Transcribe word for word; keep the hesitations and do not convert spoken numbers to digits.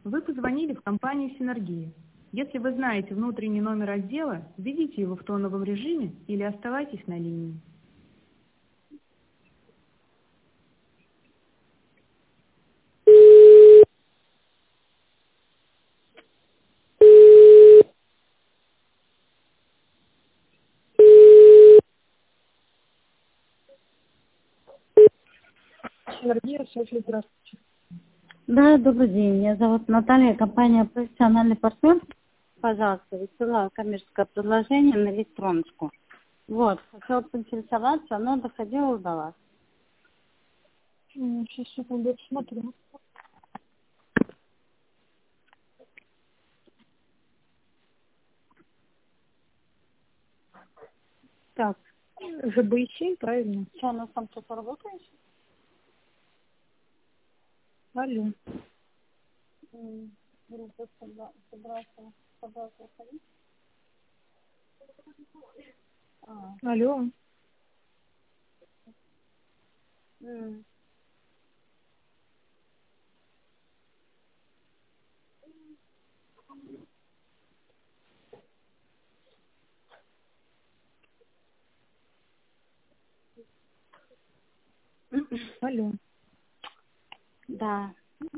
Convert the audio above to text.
Вы позвонили в компанию «Синергия». Если вы знаете внутренний номер отдела, введите его в тоновом режиме или оставайтесь на линии. Синергия, Софья, здравствуйте. Да, добрый день. Меня зовут Наталья, компания «Профессиональный партнер». Пожалуйста, высылала коммерческое предложение на электроночку. Вот, хотела поинтересоваться, оно доходило до вас. М, Сейчас, секунду, я посмотрю. Так, ЖБ-семь, правильно? Что, у нас там что-то работает? Алло. М, группа собра- собрался, собрался уходить? А, Алло. м. Алло. Да.